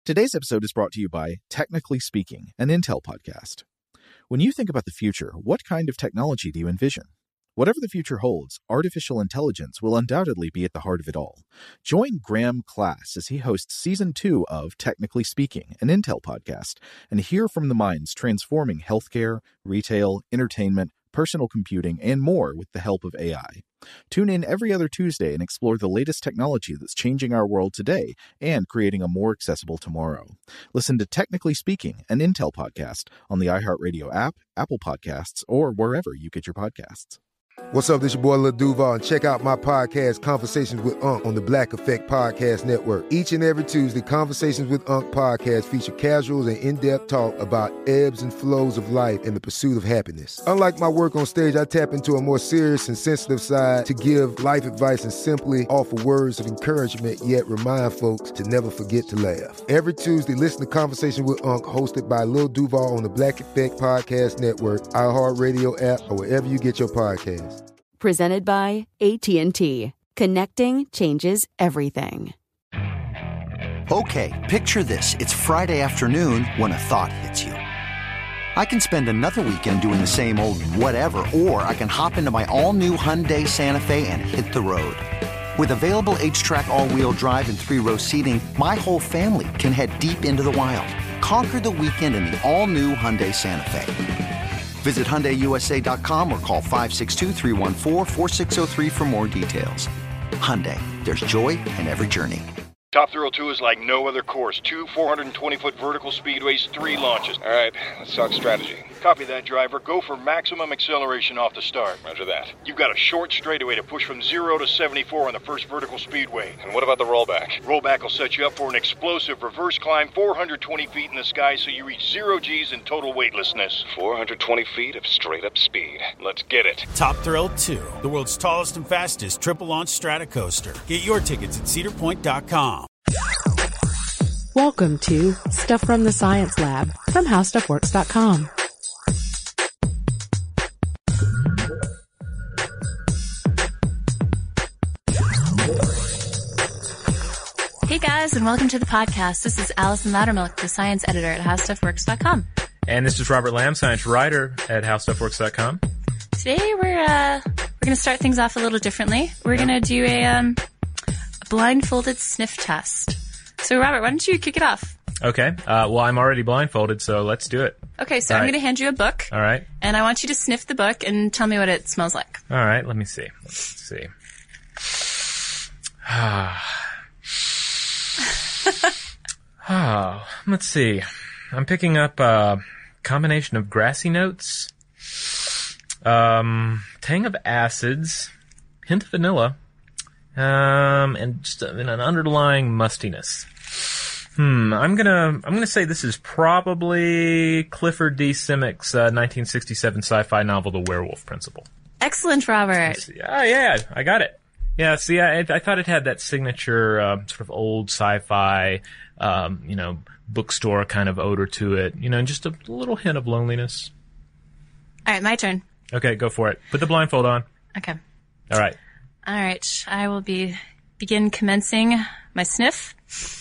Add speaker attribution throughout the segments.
Speaker 1: Today's episode is brought to you by Technically Speaking, an Intel podcast. When you think about the future, what kind of technology do you envision? Whatever the future holds, artificial intelligence will undoubtedly be at the heart of it all. Join Graham Class as he hosts Season 2 of Technically Speaking, an Intel podcast, and hear from the minds transforming healthcare, retail, entertainment, personal computing, and more with the help of AI. Tune in every other Tuesday and explore the latest technology that's changing our world today and creating a more accessible tomorrow. Listen to Technically Speaking, an Intel podcast on the iHeartRadio app, Apple Podcasts, or wherever you get your podcasts.
Speaker 2: What's up, this your boy Lil Duval, and check out my podcast, Conversations with Unc, on the Black Effect Podcast Network. Each and every Tuesday, Conversations with Unc podcast feature casuals and in-depth talk about ebbs and flows of life and the pursuit of happiness. Unlike my work on stage, I tap into a more serious and sensitive side to give life advice and simply offer words of encouragement, yet remind folks to never forget to laugh. Every Tuesday, listen to Conversations with Unc, hosted by Lil Duval on the Black Effect Podcast Network, iHeartRadio app, or wherever you get your podcasts.
Speaker 3: Presented by AT&T. Connecting changes everything.
Speaker 4: Okay, picture this. It's Friday afternoon when a thought hits you. I can spend another weekend doing the same old whatever, or I can hop into my all-new Hyundai Santa Fe and hit the road. With available H-Track all-wheel drive and 3-row seating, my whole family can head deep into the wild. Conquer the weekend in the all-new Hyundai Santa Fe. Visit HyundaiUSA.com or call 562-314-4603 for more details. Hyundai, there's joy in every journey.
Speaker 5: Top Thrill 2 is like no other course. 2 420-foot vertical speedways, 3 launches.
Speaker 6: All right, let's talk strategy.
Speaker 5: Copy that, driver. Go for maximum acceleration off the start.
Speaker 6: Roger that.
Speaker 5: You've got a short straightaway to push from 0 to 74 on the first vertical speedway.
Speaker 6: And what about the rollback?
Speaker 5: Rollback will set you up for an explosive reverse climb 420 feet in the sky so you reach 0 Gs in total weightlessness.
Speaker 6: 420 feet of straight-up speed. Let's get it.
Speaker 7: Top Thrill 2, the world's tallest and fastest triple-launch stratocoaster. Get your tickets at cedarpoint.com.
Speaker 8: Welcome to Stuff from the Science Lab from HowStuffWorks.com.
Speaker 9: Hey guys, and welcome to the podcast. This is Allison Loudermilk, the science editor at HowStuffWorks.com.
Speaker 10: And this is Robert Lamb, science writer at HowStuffWorks.com.
Speaker 9: Today we're going to start things off a little differently. We're going to do a blindfolded sniff test. So Robert, why don't you kick it off?
Speaker 10: Okay. Well, I'm already blindfolded, so let's do it.
Speaker 9: Okay, so I'm going to hand you a book.
Speaker 10: All right.
Speaker 9: And I want you to sniff the book and tell me what it smells like.
Speaker 10: All right, let me see. Let's see. Let's see. I'm picking up a combination of grassy notes, tang of acids, hint of vanilla, and just an underlying mustiness. I'm gonna say this is probably Clifford D. Simak's 1967 sci-fi novel, The Werewolf Principle.
Speaker 9: Excellent, Robert.
Speaker 10: Yeah, I got it. Yeah, see, I thought it had that signature sort of old sci-fi, bookstore kind of odor to it. And just a little hint of loneliness.
Speaker 9: All right, my turn.
Speaker 10: Okay, go for it. Put the blindfold on.
Speaker 9: Okay.
Speaker 10: All right.
Speaker 9: I will begin commencing my sniff.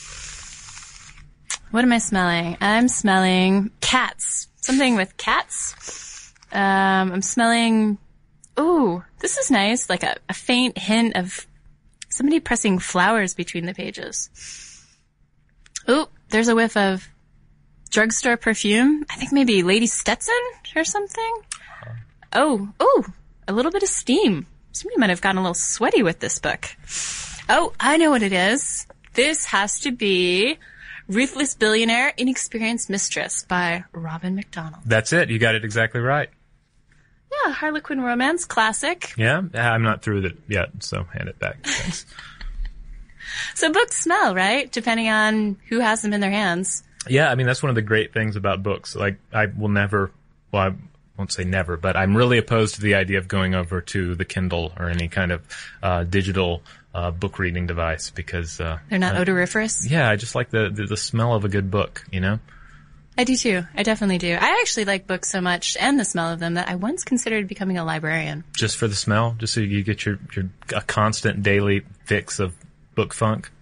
Speaker 9: What am I smelling? I'm smelling cats. Something with cats. I'm smelling... Ooh, this is nice. Like a faint hint of somebody pressing flowers between the pages. Ooh, there's a whiff of drugstore perfume. I think maybe Lady Stetson or something. Oh, a little bit of steam. Somebody might have gotten a little sweaty with this book. Oh, I know what it is. This has to be Ruthless Billionaire, Inexperienced Mistress by Robin McDonald.
Speaker 10: That's it. You got it exactly right.
Speaker 9: Yeah, Harlequin romance, classic.
Speaker 10: Yeah, I'm not through with it yet, so hand it back. Thanks.
Speaker 9: So books smell, right? Depending on who has them in their hands.
Speaker 10: Yeah, I mean, that's one of the great things about books. Like, I won't say never, but I'm really opposed to the idea of going over to the Kindle or any kind of digital book reading device because...
Speaker 9: They're not odoriferous?
Speaker 10: Yeah, I just like the smell of a good book,
Speaker 9: I do too. I definitely do. I actually like books so much and the smell of them that I once considered becoming a librarian.
Speaker 10: Just for the smell? Just so you get your a constant daily fix of book funk?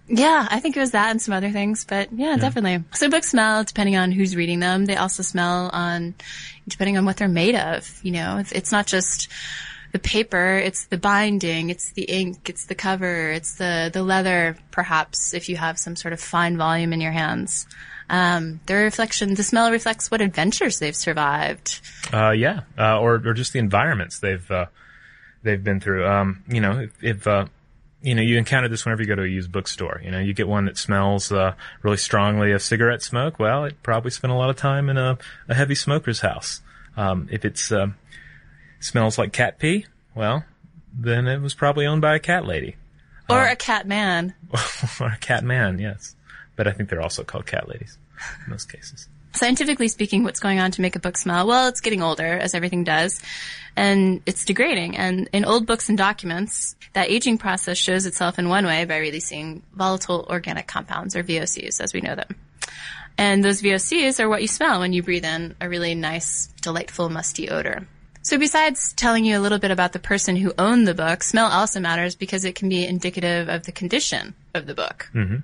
Speaker 9: Yeah, I think it was that and some other things, but yeah, definitely. So books smell depending on who's reading them. They also smell depending on what they're made of. You know, it's not just the paper, it's the binding, it's the ink, it's the cover, it's the leather, perhaps, if you have some sort of fine volume in your hands. The smell reflects what adventures they've survived.
Speaker 10: Or just the environments they've been through. You encounter this whenever you go to a used bookstore. You know, you get one that smells really strongly of cigarette smoke. Well, it probably spent a lot of time in a heavy smoker's house. If it smells like cat pee, well, then it was probably owned by a cat lady.
Speaker 9: Or a cat man.
Speaker 10: Or a cat man, yes. But I think they're also called cat ladies in most cases.
Speaker 9: Scientifically speaking, what's going on to make a book smell? Well, it's getting older, as everything does, and it's degrading. And in old books and documents, that aging process shows itself in one way by releasing volatile organic compounds, or VOCs, as we know them. And those VOCs are what you smell when you breathe in a really nice, delightful, musty odor. So besides telling you a little bit about the person who owned the book, smell also matters because it can be indicative of the condition of the book.
Speaker 10: Mm-hmm.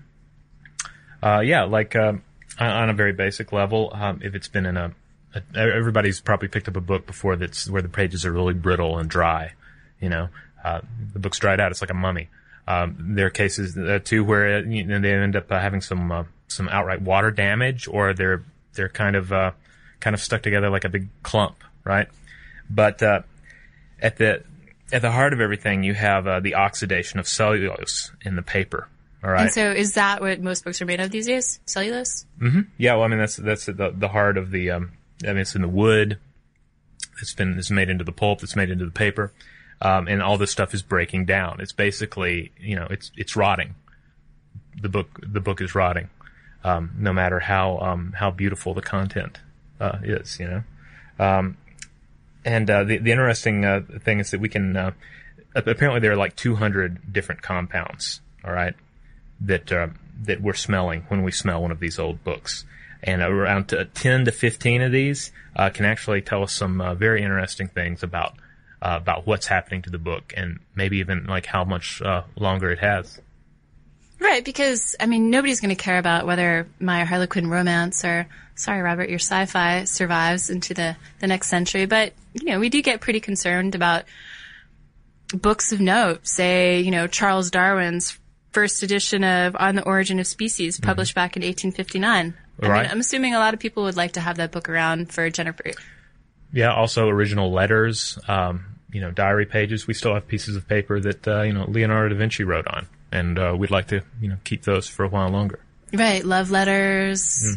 Speaker 10: On a very basic level, if it's been in everybody's probably picked up a book before that's where the pages are really brittle and dry. You know, the book's dried out. It's like a mummy. There are cases too where they end up having some outright water damage, or they're kind of stuck together like a big clump, right? But at the heart of everything, you have the oxidation of cellulose in the paper. All right.
Speaker 9: And so is that what most books are made of these days? Cellulose?
Speaker 10: Mm-hmm. Yeah, well, I mean, that's the heart of the, it's in the wood. It's made into the pulp. It's made into the paper. And all this stuff is breaking down. It's basically, it's rotting. The book is rotting. No matter how beautiful the content, is, And the interesting, thing is that we can, apparently there are like 200 different compounds. All right. That we're smelling when we smell one of these old books. And around 10 to 15 of these can actually tell us some very interesting things about what's happening to the book, and maybe even like how much longer it has.
Speaker 9: Right, because, I mean, nobody's going to care about whether my Harlequin romance or, sorry, Robert, your sci-fi survives into the next century. But, we do get pretty concerned about books of note, say, Charles Darwin's first edition of On the Origin of Species, published back in 1859.
Speaker 10: Right.
Speaker 9: I mean, I'm assuming a lot of people would like to have that book around for Jennifer.
Speaker 10: Yeah, also original letters, diary pages. We still have pieces of paper that, Leonardo da Vinci wrote on. And we'd like to, keep those for a while longer.
Speaker 9: Right, love letters,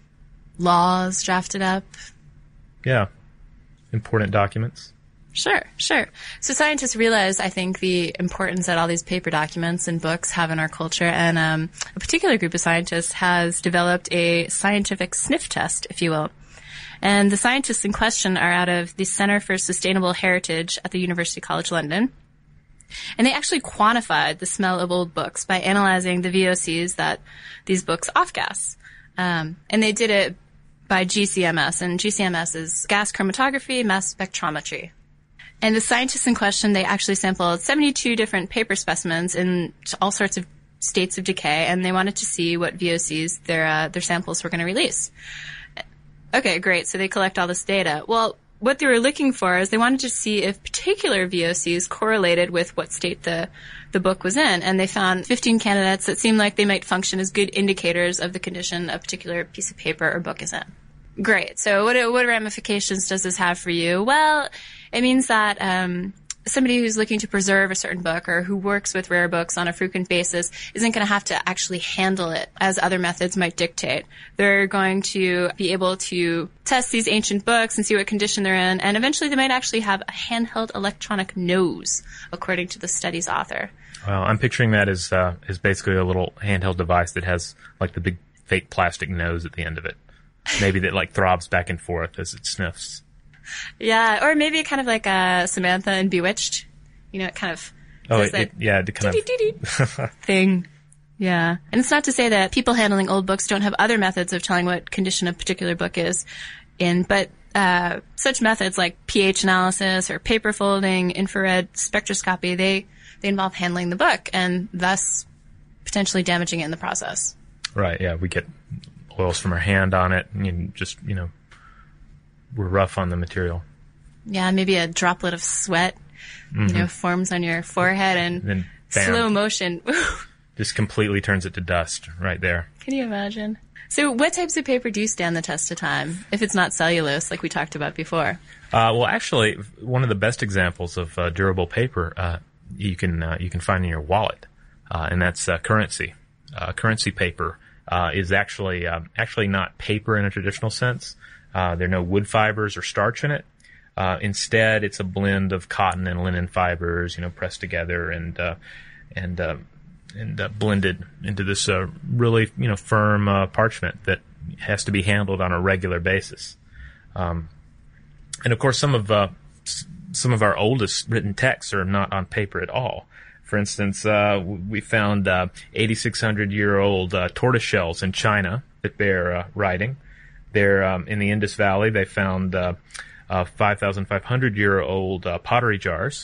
Speaker 9: laws drafted up.
Speaker 10: Yeah, important documents.
Speaker 9: Sure. So scientists realize, I think, the importance that all these paper documents and books have in our culture, and a particular group of scientists has developed a scientific sniff test, if you will. And the scientists in question are out of the Center for Sustainable Heritage at the University College London. And they actually quantified the smell of old books by analyzing the VOCs that these books off-gas. And they did it by GCMS, and GCMS is gas chromatography, mass spectrometry. And the scientists in question, they actually sampled 72 different paper specimens in all sorts of states of decay, and they wanted to see what VOCs their samples were going to release. Okay, great. So they collect all this data. Well, what they were looking for is they wanted to see if particular VOCs correlated with what state the book was in, and they found 15 candidates that seemed like they might function as good indicators of the condition a particular piece of paper or book is in. Great. So what ramifications does this have for you? Well, it means that somebody who's looking to preserve a certain book or who works with rare books on a frequent basis isn't going to have to actually handle it as other methods might dictate. They're going to be able to test these ancient books and see what condition they're in, and eventually they might actually have a handheld electronic nose, according to the study's author.
Speaker 10: Well, I'm picturing that as basically a little handheld device that has like the big fake plastic nose at the end of it. Maybe that like throbs back and forth as it sniffs.
Speaker 9: Yeah, or maybe kind of like Samantha in Bewitched. It kind of does that thing. Yeah. And it's not to say that people handling old books don't have other methods of telling what condition a particular book is in, but such methods like pH analysis or paper folding, infrared spectroscopy, they involve handling the book and thus potentially damaging it in the process.
Speaker 10: Right, yeah. We get oils from our hand on it, and just, we're rough on the material.
Speaker 9: Yeah, maybe a droplet of sweat, forms on your forehead, and
Speaker 10: then
Speaker 9: slow motion.
Speaker 10: Just completely turns it to dust right there.
Speaker 9: Can you imagine? So what types of paper do stand the test of time, if it's not cellulose, like we talked about before?
Speaker 10: Well, actually, one of the best examples of durable paper you can find in your wallet, and that's currency. Currency paper is actually not paper in a traditional sense. There are no wood fibers or starch in it. Instead, it's a blend of cotton and linen fibers, pressed together and blended into this really firm parchment that has to be handled on a regular basis. And of course, some of our oldest written texts are not on paper at all. For instance, we found 8,600-year-old tortoise shells in China that bear writing. There, in the Indus Valley, they found 5,500-year-old pottery jars.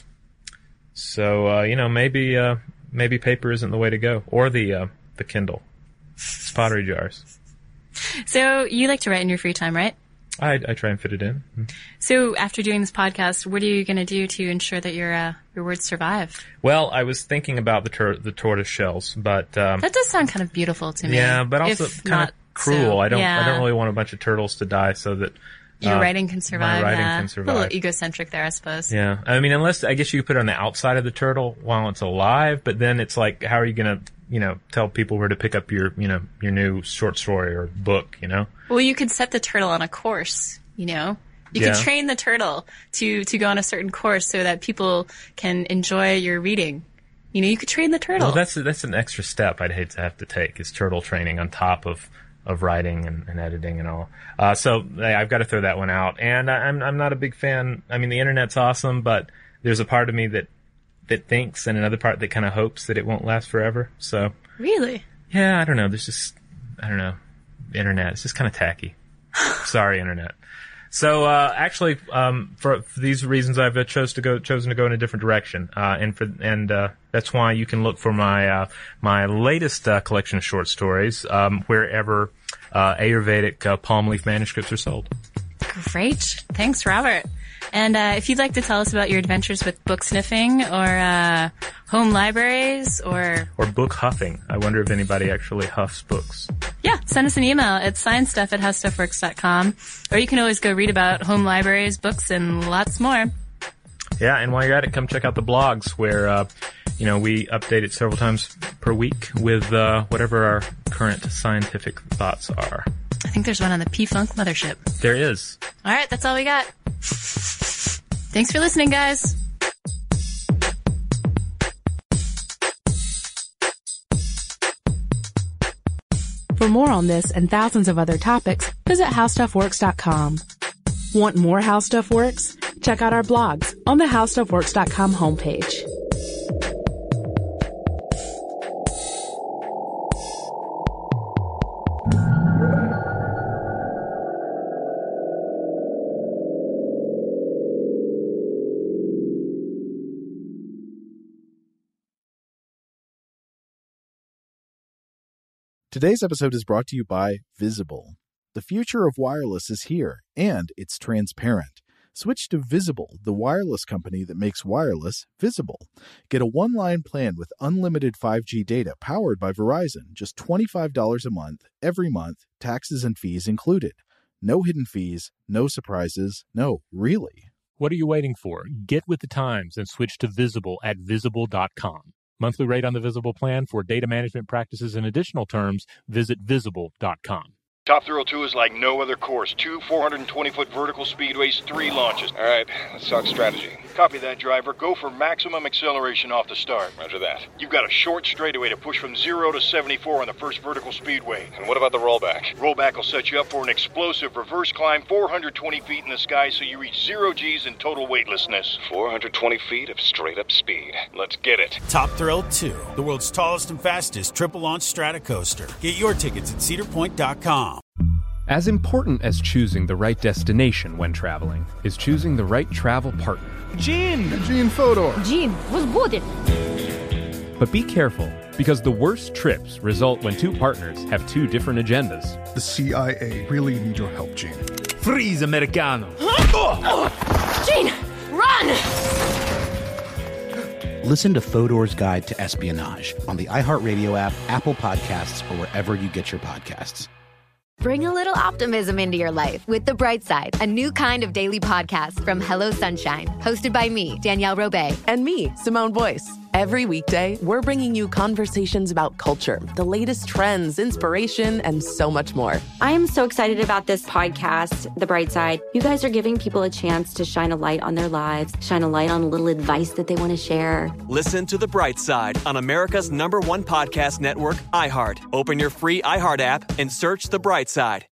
Speaker 10: So, maybe paper isn't the way to go, or the Kindle. It's pottery jars.
Speaker 9: So you like to write in your free time, right?
Speaker 10: I try and fit it in.
Speaker 9: So after doing this podcast, what are you going to do to ensure that your words survive?
Speaker 10: Well, I was thinking about the tortoise shells, but
Speaker 9: that does sound kind of beautiful to me.
Speaker 10: Yeah, but also kind of cruel.
Speaker 9: So,
Speaker 10: I don't really want a bunch of turtles to die so that
Speaker 9: your writing can survive.
Speaker 10: My writing can survive.
Speaker 9: A little egocentric there, I suppose.
Speaker 10: Yeah, I mean, unless I guess you could put it on the outside of the turtle while it's alive, but then it's like, how are you going to tell people where to pick up your new short story or book,
Speaker 9: Well, you could set the turtle on a course, You could train the turtle to go on a certain course so that people can enjoy your reading. You could train the turtle.
Speaker 10: Well, that's an extra step I'd hate to have to take, is turtle training on top of writing and editing and all. So I've got to throw that one out. And I'm not a big fan. I mean, the internet's awesome, but there's a part of me that thinks, and another part that kind of hopes that it won't last forever. So
Speaker 9: really,
Speaker 10: yeah, I don't know. The internet. It's just kind of tacky. Sorry, internet. So actually, for these reasons, I've chosen to go in a different direction, and that's why you can look for my latest collection of short stories wherever Ayurvedic palm leaf manuscripts are sold.
Speaker 9: Great, thanks, Robert. And if you'd like to tell us about your adventures with book sniffing or home libraries or
Speaker 10: book huffing, I wonder if anybody actually huffs books.
Speaker 9: Yeah, send us an email at sciencestuff@howstuffworks.com, or you can always go read about home libraries, books, and lots more.
Speaker 10: Yeah, and while you're at it, come check out the blogs where we update it several times per week with whatever our current scientific thoughts are.
Speaker 9: I think there's one on the P-Funk Mothership.
Speaker 10: There is.
Speaker 9: All right, that's all we got. Thanks for listening, guys.
Speaker 8: For more on this and thousands of other topics, visit HowStuffWorks.com. Want more How Stuff Works? Check out our blogs on the HowStuffWorks.com homepage.
Speaker 1: Today's episode is brought to you by Visible. The future of wireless is here, and it's transparent. Switch to Visible, the wireless company that makes wireless visible. Get a one-line plan with unlimited 5G data powered by Verizon, just $25 a month, every month, taxes and fees included. No hidden fees, no surprises, no, really.
Speaker 11: What are you waiting for? Get with the times and switch to Visible at Visible.com. Monthly rate on the Visible plan. For data management practices and additional terms, visit Visible.com.
Speaker 5: Top Thrill 2 is like no other course. 2 420-foot vertical speedways, 3 launches.
Speaker 6: All right, let's talk strategy.
Speaker 5: Copy that, driver. Go for maximum acceleration off the start.
Speaker 6: Roger that.
Speaker 5: You've got a short straightaway to push from 0 to 74 on the first vertical speedway.
Speaker 6: And what about the rollback?
Speaker 5: Rollback will set you up for an explosive reverse climb 420 feet in the sky so you reach 0 G's in total weightlessness.
Speaker 6: 420 feet of straight-up speed. Let's get it.
Speaker 7: Top Thrill 2, the world's tallest and fastest triple-launch Stratocoaster. Get your tickets at cedarpoint.com.
Speaker 12: As important as choosing the right destination when traveling is choosing the right travel partner.
Speaker 13: Gene Fodor.
Speaker 14: Gene, was good.
Speaker 12: But be careful. Because the worst trips result when two partners have two different agendas.
Speaker 13: The CIA really need your help, Gene.
Speaker 14: Freeze, Americano!
Speaker 15: Gene, run!
Speaker 16: Listen to Fodor's Guide to Espionage on the iHeartRadio app, Apple Podcasts, or wherever you get your podcasts.
Speaker 17: Bring a little optimism into your life with The Bright Side, a new kind of daily podcast from Hello Sunshine, hosted by me, Danielle Robay.
Speaker 18: And me, Simone Boyce. Every weekday, we're bringing you conversations about culture, the latest trends, inspiration, and so much more.
Speaker 19: I am so excited about this podcast, The Bright Side. You guys are giving people a chance to shine a light on their lives, shine a light on a little advice that they want to share.
Speaker 20: Listen to The Bright Side on America's #1 podcast network, iHeart. Open your free iHeart app and search The Bright Side.